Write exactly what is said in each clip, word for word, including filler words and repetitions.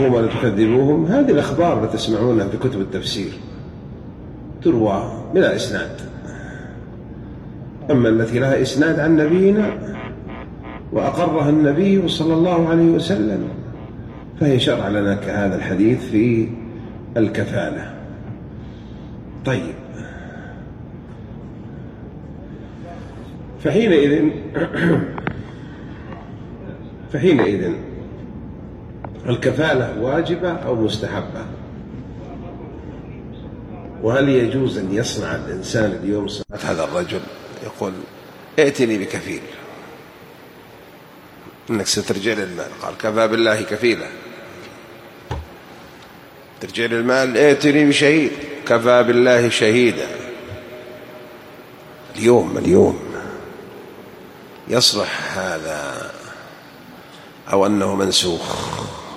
ولا تكذبوهم، هذه الأخبار التي تسمعونها في كتب التفسير تروى بلا إسناد، أما التي لها إسناد عن نبينا وأقرها النبي صلى الله عليه وسلم فهي شرع لنا كهذا الحديث في الكفالة. طيب، فحينئذ فحينئذ الكفالة واجبة أو مستحبة؟ وهل يجوز أن يصنع الإنسان اليوم صنع هذا الرجل يقول ائتني بكفيل إنك سترجع للمال، قال كفى بالله كفيلا. ترجع للمال ائتني بشهيد، كفى بالله شهيدا. اليوم اليوم يصلح هذا أو أنه منسوخ؟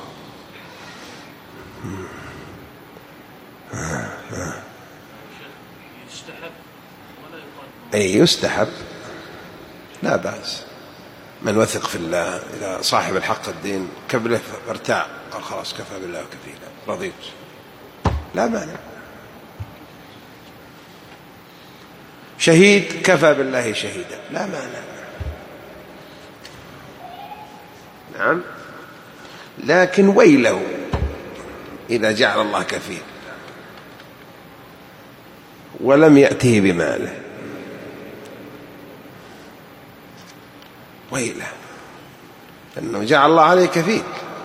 أي يستحب، لا بأس. من وثق في الله إذا صاحب الحق الدين كبله فارتاع قال خلاص كفى بالله كفيلا رضيت، لا مانع. شهيد كفى بالله شهيدا، لا مانع. نعم، لكن ويله إذا جعل الله كفيل ولم يأته بماله، ويله لأنه جعل الله عليه كفيل.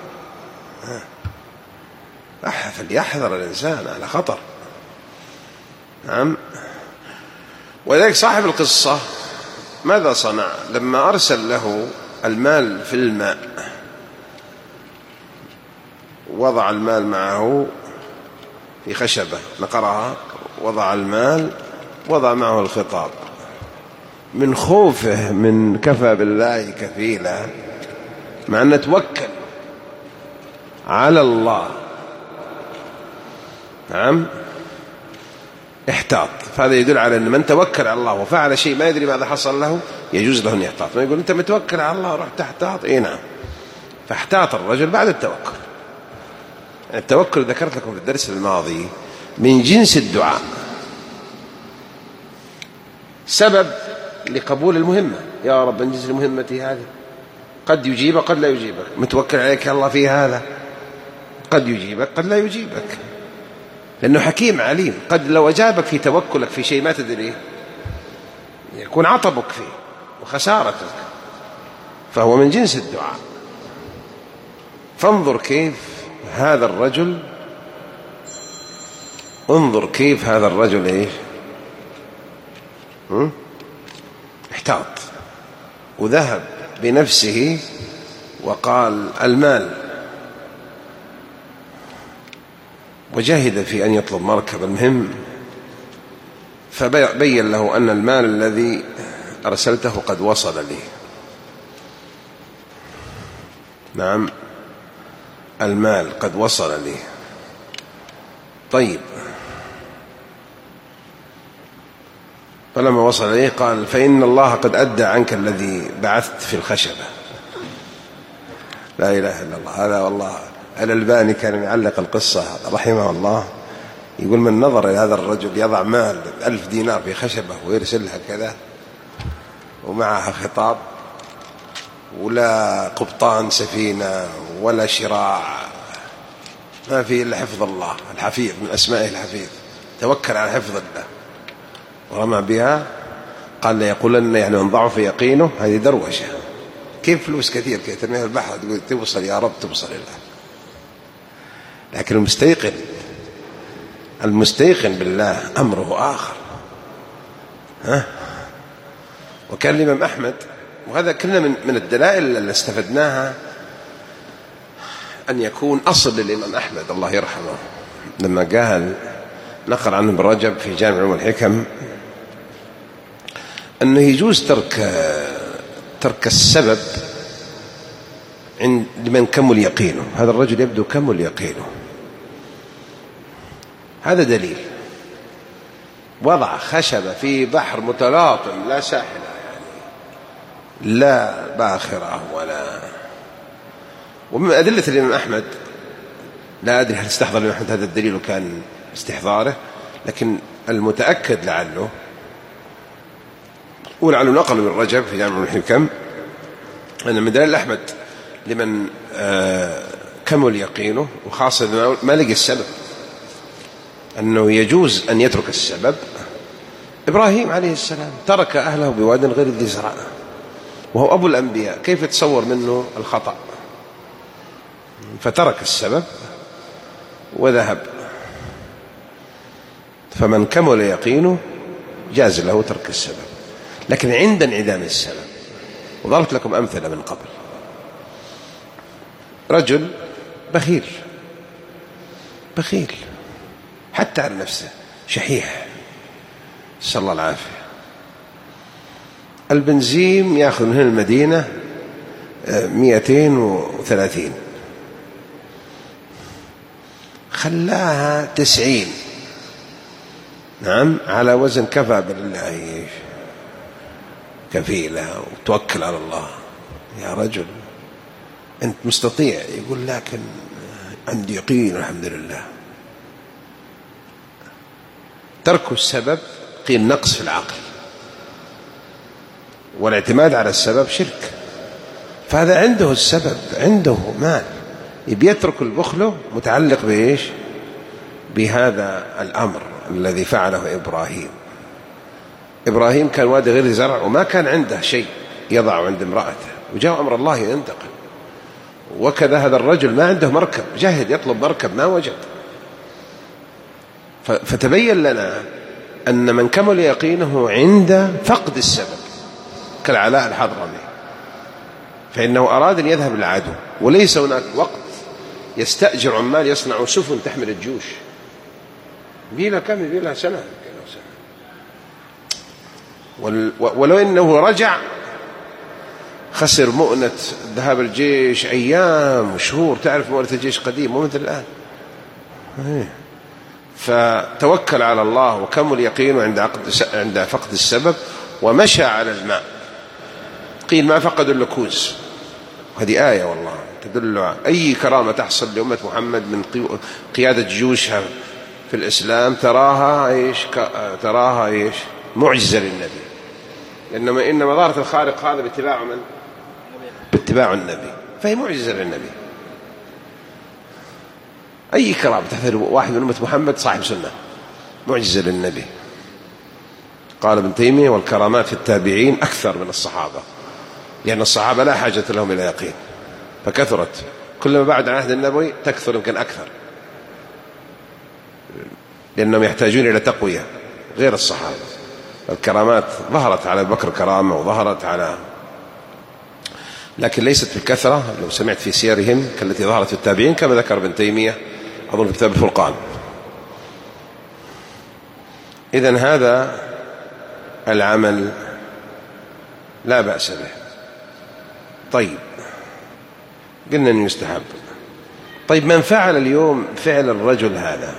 فليحذر الإنسان على خطر. نعم. ولذلك صاحب القصة ماذا صنع لما أرسل له المال في الماء؟ وضع المال معه في خشبة نقرها، وضع المال، وضع معه الخطاب، من خوفه من كفى بالله كفيلا، مع أن توكل على الله. نعم، احتاط. فهذا يدل على أن من توكل على الله وفعل شيء ما يدري ماذا حصل له يجوز له أن يحتاط. ما يقول أنت متوكل على الله رحت تحتاط. إيه نعم، فاحتاط الرجل بعد التوكل. التوكل ذكرت لكم في الدرس الماضي من جنس الدعاء، سبب لقبول المهمة. يا رب انجز مهمتي هذه، قد يجيبك قد لا يجيبك، متوكل عليك الله في هذا، قد يجيبك قد لا يجيبك، لأنه حكيم عليم. قد لو أجابك في توكلك في شيء ما تدري يكون عطبك فيه وخسارتك، فهو من جنس الدعاء. فانظر كيف هذا الرجل، انظر كيف هذا الرجل ايش احتاط وذهب بنفسه وقال المال، وجاهد في أن يطلب مركب. المهم فبين له أن المال الذي أرسلته قد وصل لي. نعم، المال قد وصل لي. طيب، فلما وصل إليه قال فإن الله قد أدى عنك الذي بعثت في الخشبة. لا إله إلا الله. هذا والله الألباني كان يعلق القصة رحمه الله، يقول من نظر إلى هذا الرجل يضع مال ألف دينار في خشبة ويرسلها كذا ومعها خطاب ولا قبطان سفينة ولا شراع، ما فيه إلا حفظ الله الحفيظ، من أسمائه الحفيظ، توكل على حفظ الله ورمى بها. قال ليقولن يعني من ضعف يقينه، هذه دروشة. كيف فلوس كثير كي ترميها البحر تقول توصل يا رب توصل الله. لكن المستيقن المستيقن بالله أمره آخر. ها؟ وكان الإمام أحمد، وهذا كنا من من الدلائل اللي استفدناها أن يكون أصل للإمام أحمد الله يرحمه، لما قال نقل عنه ابن رجب في جامع علوم الحكم أنه يجوز ترك ترك السبب عند من كمل يقينه. هذا الرجل يبدو كمل يقينه، هذا دليل. وضع خشبة في بحر متلاطم لا ساحل يعني، لا باخرة ولا. ومن أدلة الإمام أحمد لا أدري هل استحضر الإمام أحمد هذا الدليل وكان استحضاره، لكن المتأكد لعله ولعله نقل من رجب في جامع الحكم أن من دليل أحمد لمن آه كمل يقينه وخاصة ما لقي السبب أنه يجوز أن يترك السبب. إبراهيم عليه السلام ترك أهله بواد غير ذي زرع وهو أبو الأنبياء، كيف تصور منه الخطأ؟ فترك السبب وذهب. فمن كمل يقينه جاز له ترك السبب، لكن عند انعدام السبب. وضربت لكم أمثلة من قبل. رجل بخيل بخيل حتى عن نفسه، شحيح، نسأل الله العافية. البنزين يأخذ من هنا المدينة مئتين وثلاثين، خلاها تسعين، نعم، على وزن كفى بالله كفيلة وتوكل على الله. يا رجل أنت مستطيع، يقول لكن عندي يقين الحمد لله. ترك السبب قيل نقص في العقل، والاعتماد على السبب شرك. فهذا عنده السبب، عنده مال، يبي يترك البخل متعلق بإيش؟ بهذا الأمر الذي فعله إبراهيم. إبراهيم كان وادي غير زرع وما كان عنده شيء يضع عند امرأته، وجاء أمر الله ينتقل. وكذا هذا الرجل ما عنده مركب، جاهد يطلب مركب ما وجد. فتبين لنا أن من كمل يقينه عند فقد السبب كالعلاء الحضرمي، فإنه أراد أن يذهب للعدو وليس هناك وقت يستأجر عمال يصنعوا سفن تحمل الجيوش. بيلا كم بيلا سنة، ولو إنه رجع خسر مؤنة ذهاب الجيش أيام وشهور. تعرف مؤنة الجيش قديم مو مثل الآن. فتوكل على الله وكمل يقينه عند عقد عند فقد السبب، ومشى على الماء. قيل ما فقدوا الكوز. هذه آية والله تدل على أي كرامة تحصل لأمة محمد من قيادة جيوشها في الإسلام تراها إيش تراها إيش معجزة للنبي. إنما إنما ظهرت الخارق هذا باتباع من؟ باتباع النبي، فهي معجزة للنبي. أي كرامة تحصل واحد من أمة محمد صاحب سنة معجزة للنبي. قال ابن تيمية والكرامات في التابعين أكثر من الصحابة، لأن الصحابة لا حاجة لهم إلى يقين فكثرت، كلما بعد عن عهد النبوي تكثر يمكن أكثر، لأنهم يحتاجون إلى تقوية غير الصحابة. الكرامات ظهرت على بكر كرامة وظهرت على، لكن ليست بالكثرة. لو سمعت في سيرهم كالتي ظهرت في التابعين كما ذكر ابن تيمية أظن في كتاب الفرقان. إذن هذا العمل لا بأس به. طيب قلنا أنه يستحب. طيب من فعل اليوم فعل الرجل هذا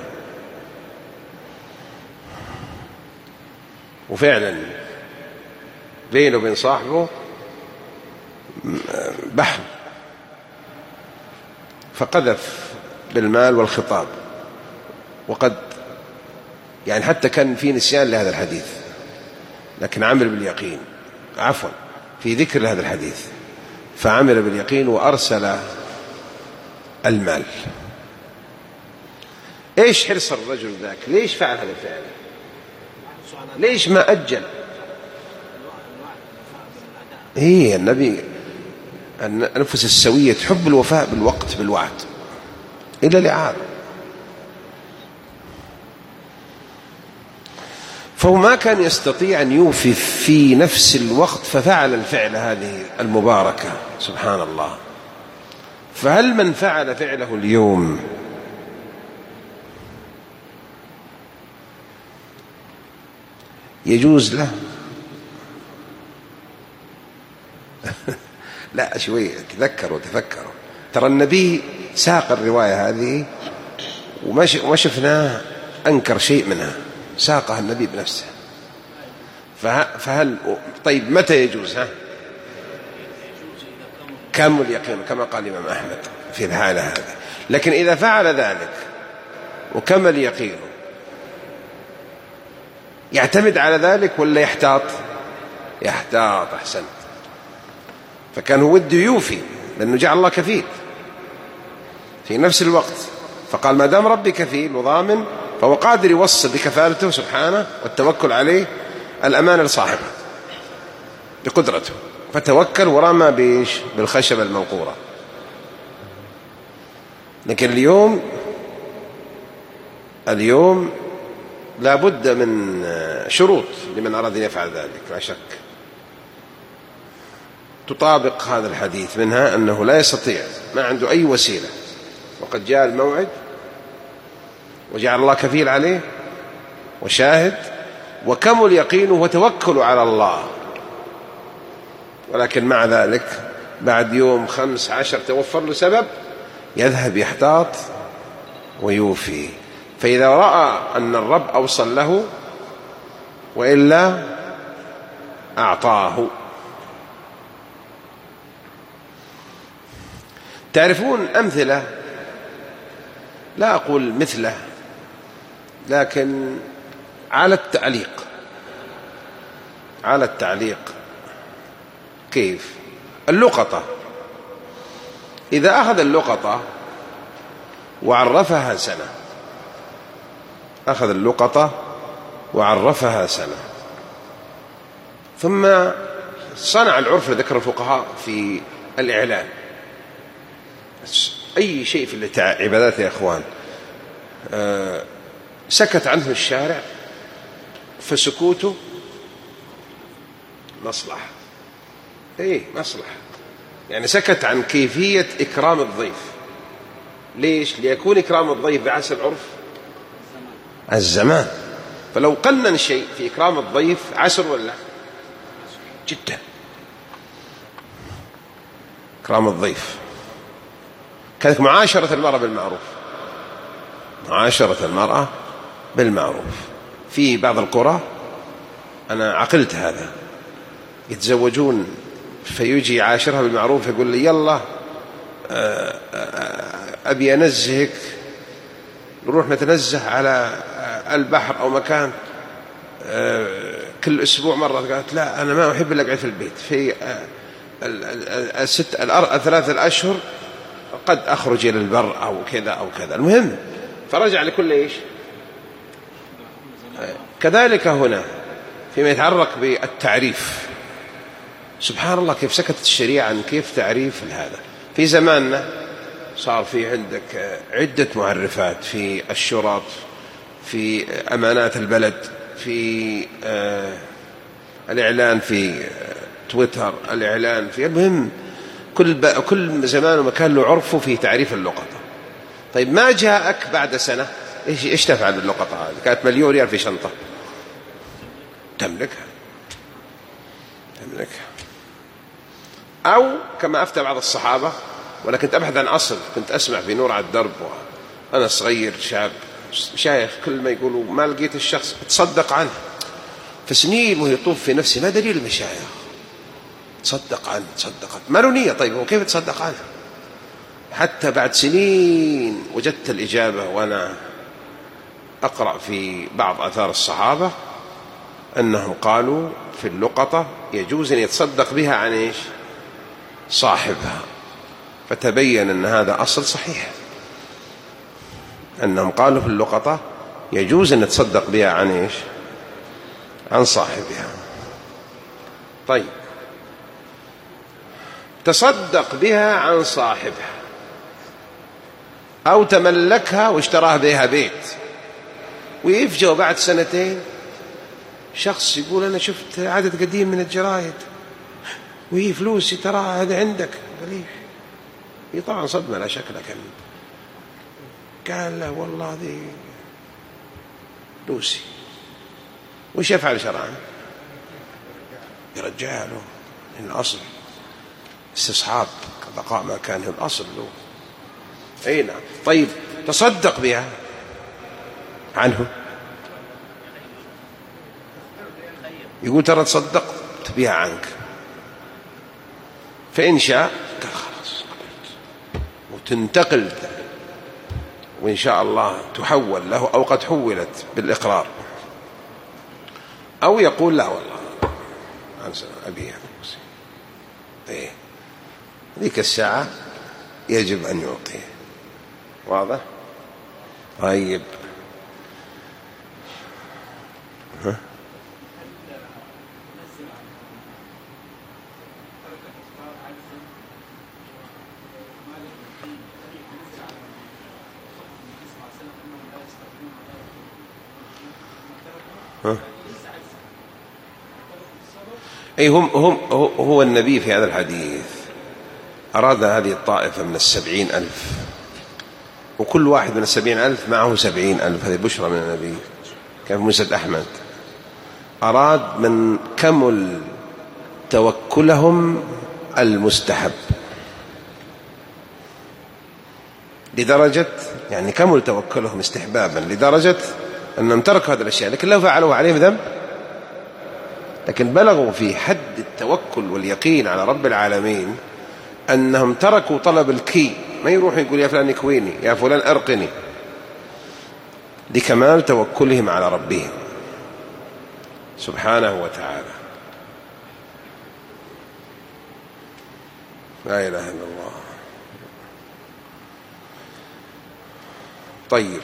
وفعلا بينه وبين صاحبه بحر، فقذف بالمال والخطاب، وقد يعني حتى كان في نسيان لهذا الحديث، لكن عمل باليقين، عفوا في ذكر لهذا الحديث، فعمل باليقين وأرسل المال. إيش حرص الرجل ذاك؟ ليش فعل هذا الفعل؟ ليش ما أجل؟ هي النبي النفس السوية تحب الوفاء بالوقت بالوعد إلى الإعادة، فهو ما كان يستطيع أن يوفي في نفس الوقت، ففعل الفعل هذه المباركة سبحان الله. فهل من فعل فعله اليوم يجوز له؟ لا شوي تذكروا تفكروا، ترى النبي ساق الرواية هذه وما شفناه أنكر شيء منها، ساقها النبي بنفسه. فهل طيب متى يجوز؟ ها كامل اليقين كما قال الإمام أحمد في الحالة هذه. لكن إذا فعل ذلك وكمل يقينه يعتمد على ذلك ولا يحتاط؟ يحتاط. أحسنت. فكان هو وده يوفي لأنه جعل الله كفيل في نفس الوقت، فقال ما دام ربي كفيل وضامن فهو قادر يوصل بكفالته سبحانه والتوكل عليه الأمان لصاحبه بقدرته، فتوكل ورمى بإيش؟ بالخشبة الموقورة. لكن اليوم اليوم لا بد من شروط لمن أراد أن يفعل ذلك لا شك تطابق هذا الحديث، منها أنه لا يستطيع، ما عنده أي وسيلة، وقد جاء الموعد وجعل الله كفيل عليه وشاهد وكمل يقينه وتوكل على الله، ولكن مع ذلك بعد يوم خمس عشر توفر له سبب يذهب يحتاط ويوفي. فإذا رأى أن الرب أوصل له وإلا أعطاه. تعرفون أمثلة، لا أقول مثله، لكن على التعليق على التعليق كيف؟ اللقطة، إذا أخذ اللقطة وعرفها سنة أخذ اللقطة وعرفها سنة ثم صنع العرف ذكر الفقهاء في الإعلان، أي شيء في العبادات يا أخوان أه سكت عنه الشارع فسكوته مصلحة. إيه مصلحة، يعني سكت عن كيفية إكرام الضيف. ليش؟ ليكون إكرام الضيف بحسب عرف الزمان. فلو قنن شيء في إكرام الضيف عسر ولا جدا إكرام الضيف. كذلك معاشرة المرأة بالمعروف، معاشرة المرأة بالمعروف. في بعض القرى أنا عقلت هذا يتزوجون فيجي يعاشرها بالمعروف يقول لي يلا أبي أنزهك نروح نتنزه على البحر أو مكان كل أسبوع مرة. قالت لا أنا ما أحب أقعد في البيت في الست الثلاثة الأشهر قد أخرج إلى البر أو كذا أو كذا. المهم فرجع لكل إيش. كذلك هنا فيما يتعلق بالتعريف، سبحان الله كيف سكتت الشريعة عن كيف تعريف هذا. في زماننا صار في عندك عدة معرفات في الشرط، في أمانات البلد، في آه الإعلان في تويتر، الإعلان في المهم كل كل زمان ومكان له عرفه في تعريف اللقطة. طيب ما جاءك بعد سنة إيش إيش تفعل باللقطة هذه؟ كانت مليون ريال في شنطة تملكها تملكها أو كما أفتى بعض الصحابة، وأنا كنت أبحث عن أصل، كنت أسمع في نور على الدرب وأنا صغير شاب شايخ كل ما يقولوا ما لقيت الشخص تصدق عنه، فسنين وهي يطوف في نفسي ما دليل المشايخ تصدق عنه تصدق ما له نية. طيب وكيف تصدق عنه؟ حتى بعد سنين وجدت الإجابة وأنا أقرأ في بعض آثار الصحابة أنهم قالوا في اللقطة يجوز أن يتصدق بها عن إيش؟ صاحبها. فتبين أن هذا أصل صحيح، أنهم قالوا في اللقطة يجوز أن يتصدق بها عن إيش؟ عن صاحبها. طيب تصدق بها عن صاحبها أو تملكها واشتراه بها بيت، ويفجأ بعد سنتين شخص يقول أنا شفت عدد قديم من الجرايد وهي فلوسي ترى هذا عندك. ليش؟ هي طبعا صدمة لا شك، لكن قال له والله ذي فلوسي. وش يفعل شرعا؟ يرجع له الأصل، استصحاب بقاء ما كان هو الأصل له. أي نعم. طيب تصدق بها عنه، يقول ترى تصدقت بها عنك، فإن شاء قال خلاص وتنتقل وإن شاء الله تحول له أو قد حولت بالإقرار، أو يقول لا والله أبيها إيه ذيك الساعة يجب أن يعطيه. واضح؟ طيب ها؟ ها؟ أي هم هم هو النبي في هذا الحديث أراد هذه الطائفة من السبعين ألف، وكل واحد من السبعين ألف معه سبعين ألف، هذه بشرى من النبي كان في مسند أحمد. أراد من كمل توكلهم المستحب لدرجة، يعني كمل توكلهم استحبابا لدرجة أنهم تركوا هذه الأشياء، لكن لو فعلوا عليهم ذنب، لكن بلغوا في حد التوكل واليقين على رب العالمين أنهم تركوا طلب الكي، ما يروح يقول يا فلان اكويني يا فلان أرقني، لكمال توكلهم على ربهم سبحانه وتعالى. لا إله إلا الله. طيب،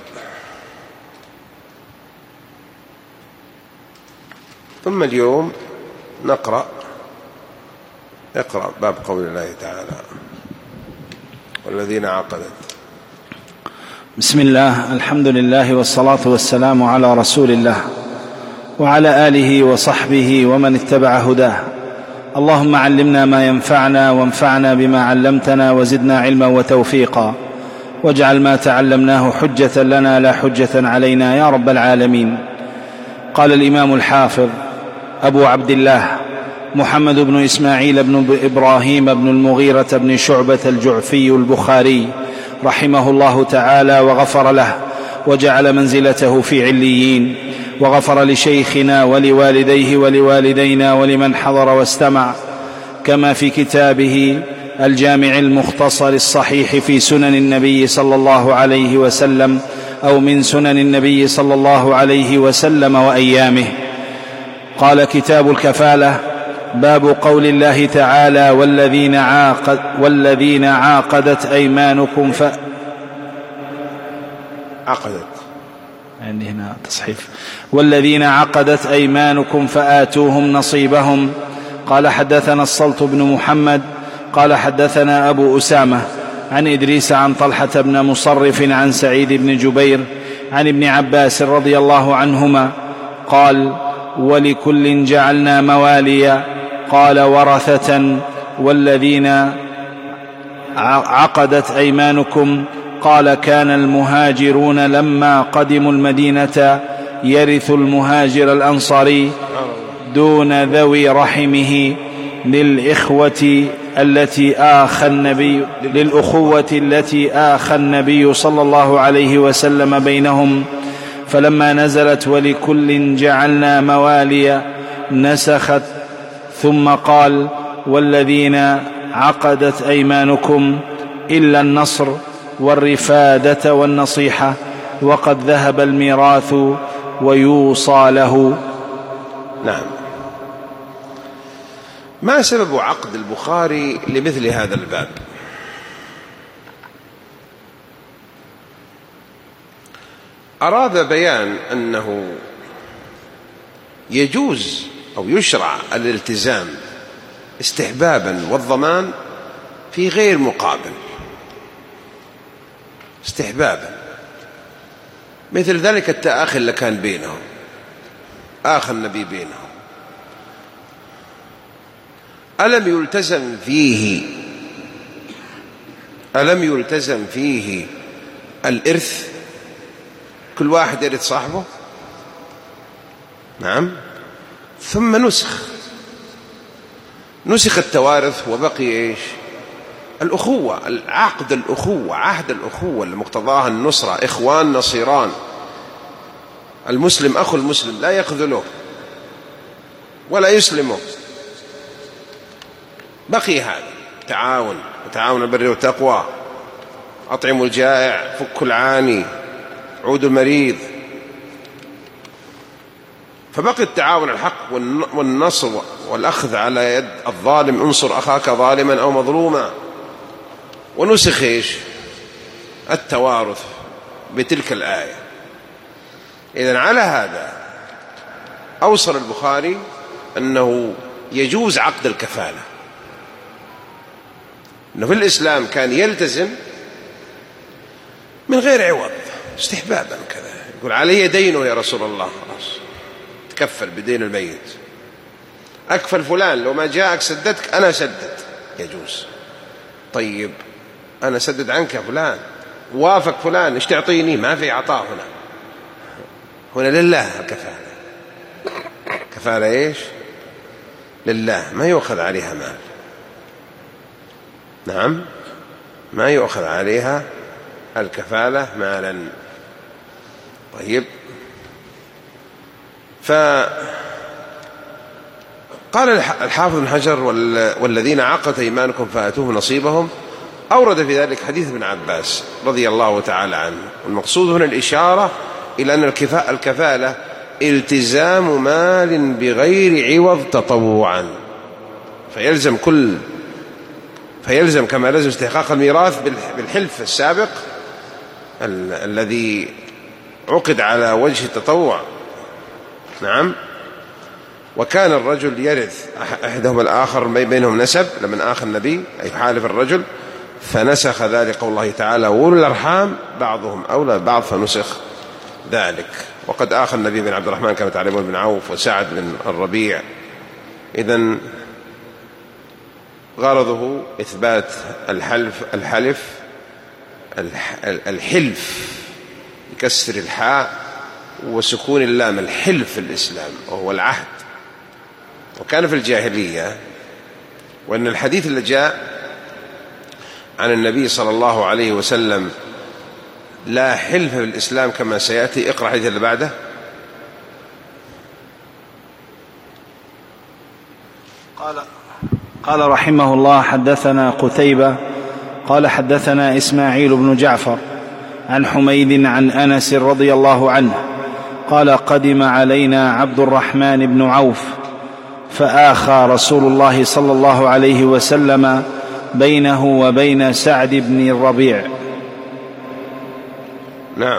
ثم اليوم نقرأ اقرأ باب قول الله تعالى والذين عقدت. بسم الله، الحمد لله والصلاة والسلام على رسول الله وعلى آله وصحبه ومن اتبع هداه. اللهم علمنا ما ينفعنا وانفعنا بما علمتنا وزدنا علما وتوفيقا، واجعل ما تعلمناه حجة لنا لا حجة علينا يا رب العالمين. قال الإمام الحافظ أبو عبد الله محمد بن إسماعيل بن إبراهيم بن المغيرة بن شعبة الجعفي البخاري رحمه الله تعالى وغفر له وجعل منزلته في عليين، وغفر لشيخنا ولوالديه ولوالدينا ولمن حضر واستمع، كما في كتابه الجامع المختصر الصحيح في سنن النبي صلى الله عليه وسلم أو من سنن النبي صلى الله عليه وسلم وأيامه. قال كتاب الكفالة: باب قول الله تعالى والذين, عاقد والذين عاقدت أيمانكم ف عقدت يعني هنا تصحيف والذين عقدت أيمانكم فآتوهم نصيبهم. قال حدثنا الصلت بن محمد قال حدثنا أبو أسامة عن إدريس عن طلحة بن مصرف عن سعيد بن جبير عن ابن عباس رضي الله عنهما قال: ولكل جعلنا مواليا. قال: ورثة. والذين عقدت أيمانكم. قال: كان المهاجرون لما قدموا المدينة يرث المهاجر الأنصاري دون ذوي رحمه للإخوة التي آخى النبي للأخوة التي آخى النبي صلى الله عليه وسلم بينهم. فلما نزلت ولكل جعلنا مواليا نسخت، ثم قال: والذين عقدت أيمانكم إلا النصر والرفادة والنصيحة، وقد ذهب الميراث ويوصى له. نعم. ما سبب عقد البخاري لمثل هذا الباب؟ أراد بيان أنه يجوز أو يشرع الالتزام استحبابا والضمان في غير مقابل، استحبابا، مثل ذلك التآخي اللي كان بينهم، آخى النبي بينهم، ألم يلتزم فيه ألم يلتزم فيه الإرث؟ كل واحد يرث صاحبه؟ نعم. ثم نسخ نسخ التوارث وبقي إيش؟ الأخوة، العقد الأخوة، عهد الأخوة اللي مقتضاها النصرة، إخوان نصيران، المسلم أخو المسلم لا يخذله ولا يسلمه، بقي هذا تعاون وتعاون البر والتقوى. أطعموا الجائع، فكوا العاني، عودوا المريض. فبقي التعاون الحق والنصر والأخذ على يد الظالم، انصر أخاك ظالما أو مظلوما. ونسخ إيش؟ التوارث بتلك الآية. إذن على هذا أوصل البخاري أنه يجوز عقد الكفالة، أنه في الإسلام كان يلتزم من غير عوض استحبابا كذا، يقول علي دينه يا رسول الله، خلاص تكفل بدين الميت، أكفل فلان لو ما جاءك سددك أنا سدد، يجوز. طيب أنا سدد عنك فلان، وافق فلان، إيش تعطيني؟ ما في عطاء هنا، هنا لله الكفالة. كفالة إيش؟ لله، ما يؤخذ عليها مال. نعم، ما يؤخذ عليها الكفالة مالا. طيب، فقال الحافظ بن حجر والذين عقدت أيمانكم فآتوهم نصيبهم، أورد في ذلك حديث ابن عباس رضي الله تعالى عنه. والمقصود هنا الإشارة إلى أن الكفالة التزام مال بغير عوض تطوعا، فيلزم كل فيلزم كما لزم استحقاق الميراث بالحلف السابق ال الذي عقد على وجه التطوع. نعم. وكان الرجل يرث أحدهم الآخر بينهم نسب لمن آخر النبي، أي حالف الرجل، فنسخ ذلك قول الله تعالى وأولو الأرحام بعضهم أولى بعض، فنسخ ذلك. وقد آخر النبي بن عبد الرحمن كما تعلمون بن عوف وسعد بن الربيع. إذن غرضه إثبات الحلف الحلف الحلف بكسر الحاء وسكون اللام، الحلف في الإسلام وهو العهد. وكان في الجاهلية، وأن الحديث اللي جاء عن النبي صلى الله عليه وسلم لا حلف في الإسلام كما سيأتي. اقرأ الحديث اللي بعده. قال قال رحمه الله: حدثنا قتيبة قال حدثنا إسماعيل بن جعفر عن حميد عن أنس رضي الله عنه قال: قدم علينا عبد الرحمن بن عوف فآخى رسول الله صلى الله عليه وسلم بينه وبين سعد بن الربيع. نعم.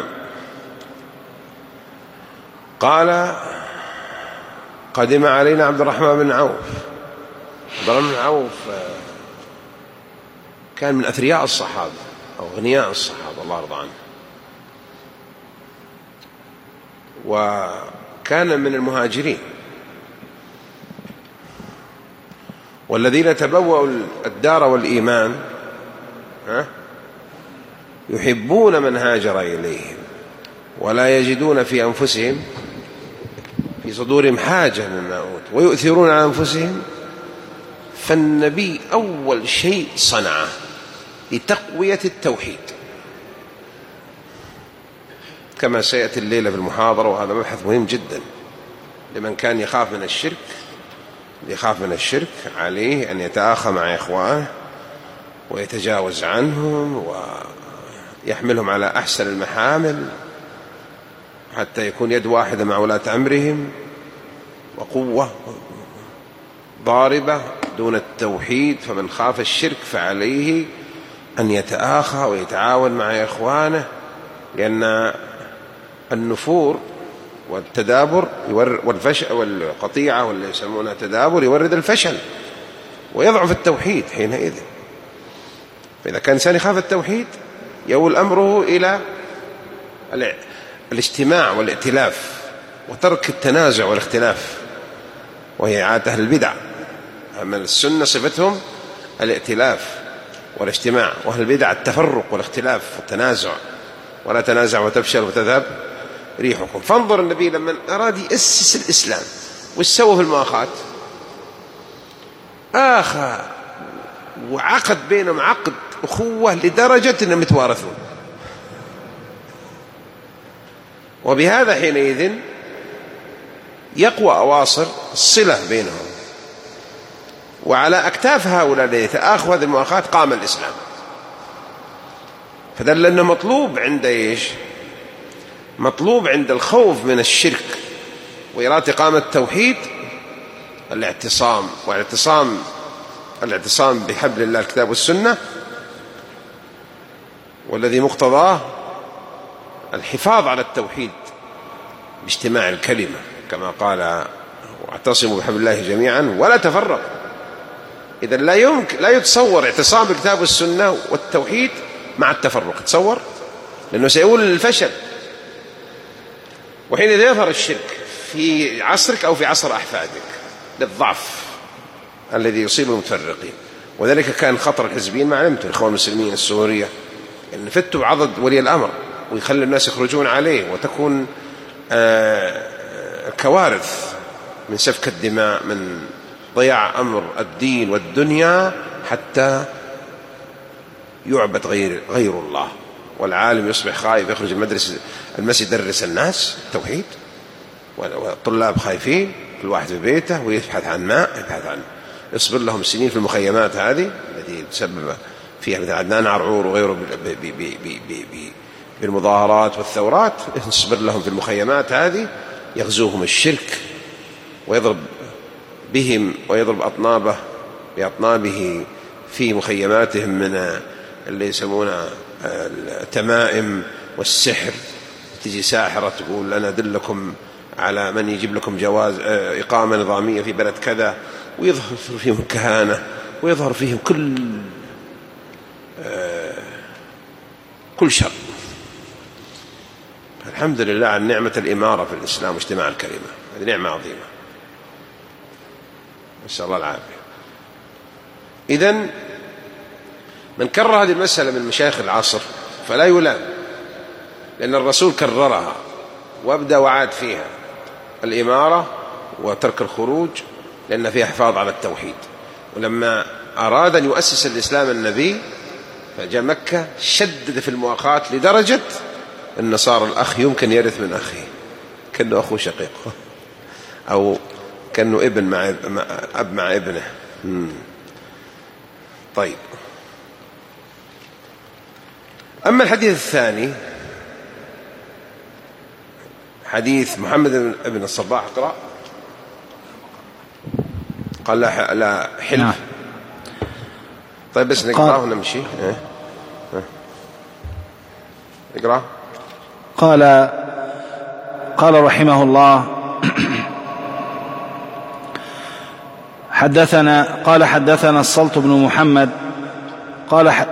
قال: قدم علينا عبد الرحمن بن عوف. عبد الرحمن بن عوف كان من أثرياء الصحابة أو غنياء الصحابة الله يرضى عنه، وكان من المهاجرين، والذين تبوأوا الدار والإيمان يحبون من هاجر إليهم ولا يجدون في أنفسهم في صدورهم حاجة مما أوتوا ويؤثرون على أنفسهم. فالنبي أول شيء صنعه لتقوية التوحيد كما سيأتي الليلة في المحاضرة، وهذا مبحث مهم جدا لمن كان يخاف من الشرك. يخاف من الشرك عليه أن يتآخى مع إخوانه ويتجاوز عنهم ويحملهم على أحسن المحامل حتى يكون يد واحدة مع ولاة أمرهم وقوة ضاربة دون التوحيد. فمن خاف الشرك فعليه أن يتآخى ويتعاون مع إخوانه، لأن النفور والتدابر والفشل والقطيعة واللي يسمونها تدابر يورد الفشل ويضعف التوحيد حينئذ. فإذا كان إنسان يخاف التوحيد يؤول أمره إلى الاجتماع والائتلاف وترك التنازع والاختلاف، وهي عادة أهل البدع. أما السنة صفتهم الائتلاف والاجتماع، وأهل البدع التفرق والاختلاف والتنازع. ولا تنازع وتفشل وتذهب ريحكم. فانظر النبي لما أراد يأسس الإسلام وش سوى في المؤاخاة؟ آخى وعقد بينهم عقد أخوة لدرجة أنهم يتوارثون، وبهذا حينئذ يقوى أواصر الصلة بينهم. وعلى أكتاف هؤلاء الذين تآخوا هذه المؤاخاة قام الإسلام. فدل أنه مطلوب عند إيش؟ مطلوب عند الخوف من الشرك وإرادة إقامة التوحيد الاعتصام، واعتصام الاعتصام بحبل الله الكتاب والسنة، والذي مقتضاه الحفاظ على التوحيد باجتماع الكلمة كما قال واعتصموا بحبل الله جميعا ولا تفرقوا. إذن لا يمكن لا يتصور اعتصام بالكتاب والسنة والتوحيد مع التفرق، تصور، لأنه سيؤول للفشل، وحين يظهر الشرك في عصرك أو في عصر أحفادك للضعف الذي يصيب المتفرقين. وذلك كان خطر الحزبيين ما علمته الإخوان المسلمين السورية، أن فتوا عضد ولي الأمر ويخلي الناس يخرجون عليه، وتكون كوارث من سفك الدماء، من ضياع أمر الدين والدنيا، حتى يعبد غير غير الله، والعالم يصبح خائف يخرج المدرسة المسجد يدرس الناس التوحيد، والطلاب خايفين كل واحد في بيته ويبحث عن ماء، يبحث عن يصبر لهم سنين في المخيمات هذه التي تسبب فيها مثل عدنان عرعور وغيره بالمظاهرات والثورات، يصبر لهم في المخيمات هذه، يغزوهم الشرك ويضرب بهم ويضرب أطنابه بأطنابه في مخيماتهم من اللي يسمونه التمائم والسحر. تجي ساحرة تقول أنا أدلكم على من يجيب لكم جواز إقامة نظامية في بلد كذا، ويظهر فيهم كهانة ويظهر فيهم كل كل شر. الحمد لله عن نعمة الإمارة في الإسلام واجتماع الكلمة، هذه نعمة عظيمة نسأل الله العافية. إذن من كرر هذه المسألة من مشايخ العصر فلا يلام، لأن الرسول كررها وابدأ وعاد فيها الإمارة وترك الخروج، لأن فيها حفاظ على التوحيد. ولما أراد أن يؤسس الإسلام النبي فجاء مكة شدد في المؤاخاة لدرجة أن صار الأخ يمكن يرث من أخيه كأنه أخوه شقيق، أو كأنه ابن مع أب مع ابنه. مم. طيب، أما الحديث الثاني حديث محمد بن الصباح، اقرأ. قال لا, لا حلف. نعم. طيب بس نقرأه ونمشي. اه. اه. اقرأ. قال قال رحمه الله حدثنا قال حدثنا السلط بن محمد قال ح...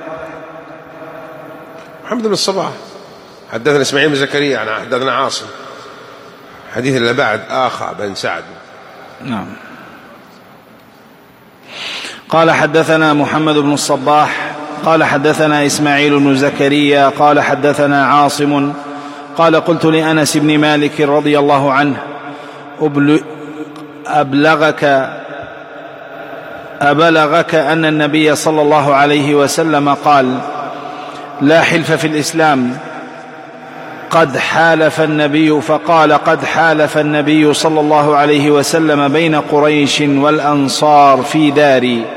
محمد بن الصباح حدثنا إسماعيل بن زكريا عن حدثنا عاصم، حديث اللي بعد آخى بن سعد. نعم. قال حدثنا محمد بن الصباح قال حدثنا إسماعيل بن زكريا قال حدثنا عاصم قال قلت لأنس بن مالك رضي الله عنه أبلغك أبلغك أن النبي صلى الله عليه وسلم قال لا حلف في الإسلام؟ قد حالف النبي فقال قد حالف النبي صلى الله عليه وسلم بين قريش والأنصار في داري.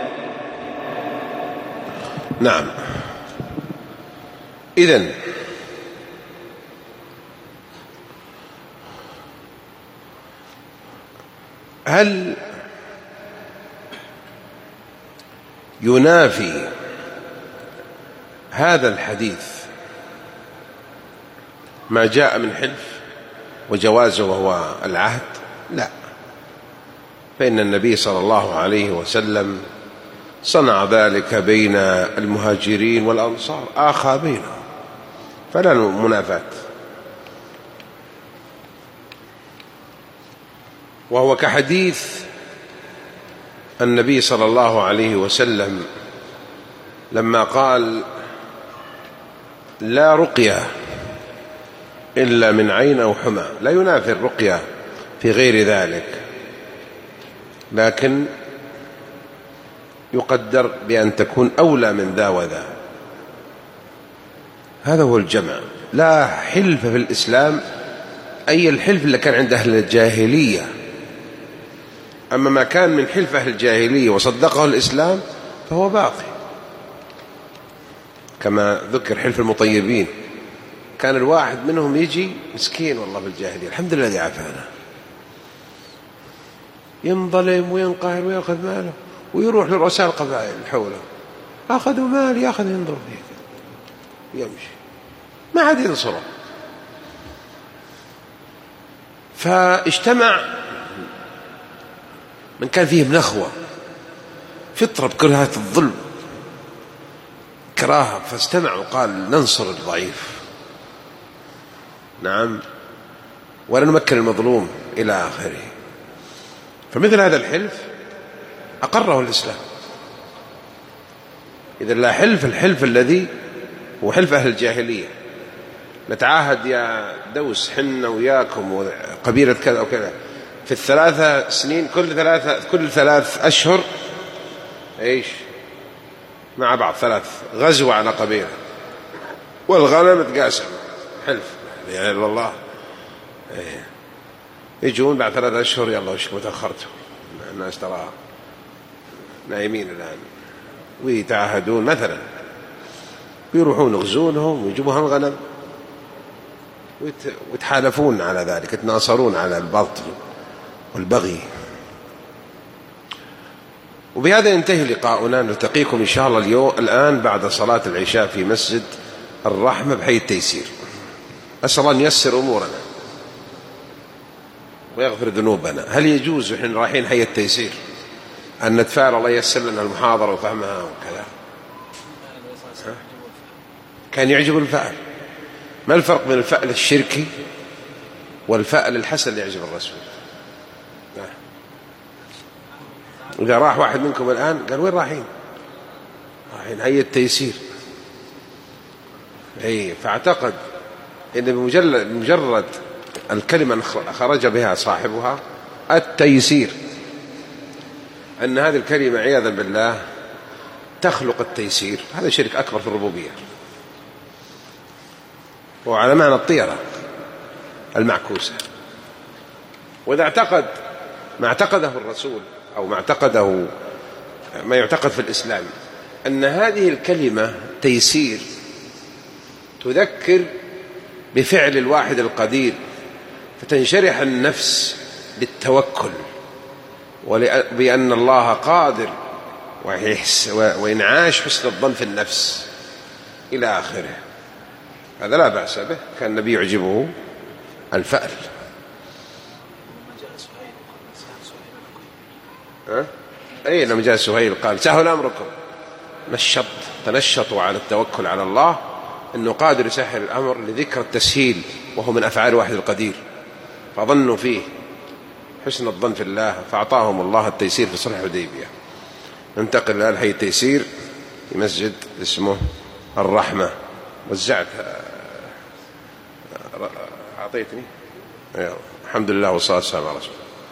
نعم. إذن هل ينافي هذا الحديث ما جاء من حلف وجوازه وهو العهد؟ لا، فإن النبي صلى الله عليه وسلم صنع ذلك بين المهاجرين والأنصار، آخى بينهم، فلا منافاة. وهو كحديث النبي صلى الله عليه وسلم لما قال لا رقية إلا من عين أو حمى، لا ينافي الرقية في غير ذلك، لكن يقدر بأن تكون أولى من ذا وذا. هذا هو الجمع. لا حلف في الإسلام أي الحلف اللي كان عند أهل الجاهلية، أما ما كان من حلف أهل الجاهلية وصدقه الإسلام فهو باقي. كما ذكر حلف المطيبين، كان الواحد منهم يجي مسكين والله بالجاهلية، الحمد لله الذي عافانا، ينظلم وينقهر ويأخذ ماله ويروح لرؤساء القبائل حوله، أخذوا مال يأخذ ينظر فيه يمشي ما عاد ينصره. فاجتمع من كان فيهم نخوة فطرة بكراهة الظلم كراهة، فاجتمع وقال ننصر الضعيف، نعم، ولا نمكن المظلوم إلى آخره. فمثل هذا الحلف أقره الإسلام. إذا لا حلف الحلف الذي هو حلف أهل الجاهلية، نتعاهد يا دوس حنا وياكم وقبيلة كذا وكذا في الثلاثة سنين، كل ثلاثة كل ثلاث أشهر إيش مع بعض ثلاث غزوة على قبيلة، والغنم تقاسم حلف لا إله إلا الله. إيه. يجون بعد ثلاثة أشهر يلا وشكم تأخرتوا، الناس ترى نايمين الآن، ويتعاهدون مثلا ويروحون يغزونهم ويجيبوها الغنم ويتحالفون على ذلك، يتناصرون على الباطل والبغي. وبهذا ينتهي لقاؤنا، نلتقيكم إن شاء الله اليوم الآن بعد صلاة العشاء في مسجد الرحمة بحي التيسير. أسأل الله أن ييسر أمورنا ويغفر ذنوبنا. هل يجوز وإحنا رايحين حي التيسير أن نتفاعل الله ييسر لنا المحاضرة وفهمها وكذا؟ كان يعجب الفأل. ما الفرق بين الفأل الشركي والفأل الحسن اللي يعجب الرسول؟ إذا راح واحد منكم الآن قال وين رايحين؟ رايحين حي التيسير. أي فاعتقد إن بمجرد بمجرد الكلمة خرج بها صاحبها التيسير، أن هذه الكلمة عياذا بالله تخلق التيسير. هذا شرك أكبر في الربوبية، وعلى معنى الطيرة المعكوسة. وإذا اعتقد ما اعتقده الرسول أو ما اعتقده ما يعتقد في الإسلام أن هذه الكلمة تيسير تذكر بفعل الواحد القدير، فتنشرح النفس للتوكل وبأن الله قادر وإنعاش حسن الظن في النفس إلى آخره، هذا لا بأس به. كان النبي يعجبه الفأل. ها؟ أي لما جاء سهيل قال سهل أمركم، نشط تنشطوا على التوكل على الله، أنه قادر يسهل الأمر لذكر التسهيل، وهو من أفعال واحد القدير، فظنوا فيه حسن الظن في الله، فأعطاهم الله التيسير في صلح الحديبية. ننتقل الآن حي التيسير في مسجد اسمه الرحمة. وزعت أعطيتني الحمد لله والصلاة والسلام على رسول الله.